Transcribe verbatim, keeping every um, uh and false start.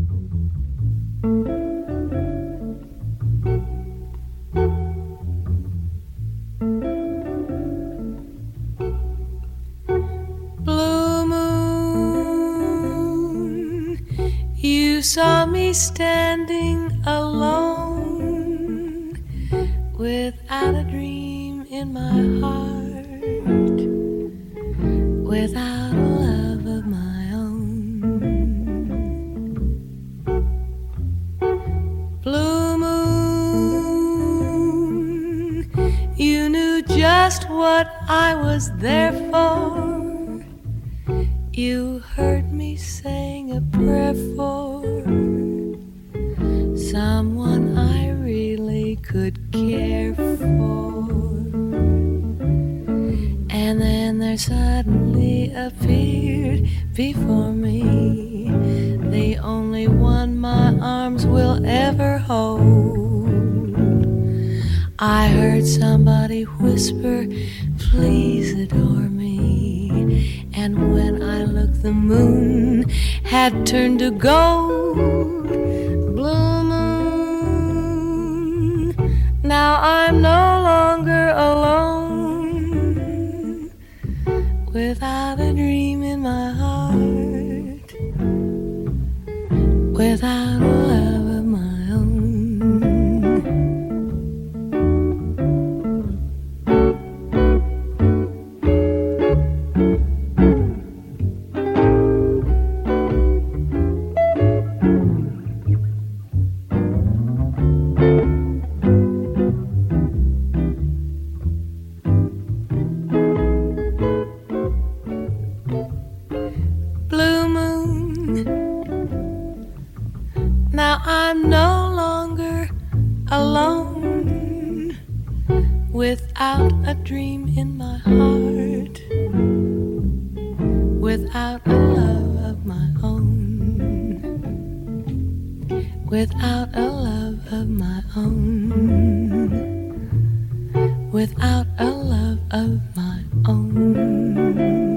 You saw me standing alone, without a dream in my heart, without a love of my own. Blue moon, you knew just what I was there for. You heard me saying a prayer for someone I really could care for. And then there suddenly appeared before me the only one my arms will ever hold. I heard somebody whisper, please adore me. And when I looked, the moon had turned to gold. Blue moon, now I'm no longer alone, without a dream in my heart, without a love of my own. Now I'm no longer alone, without a dream in my heart, without a love of my own, without a love of my own, without a love of my own.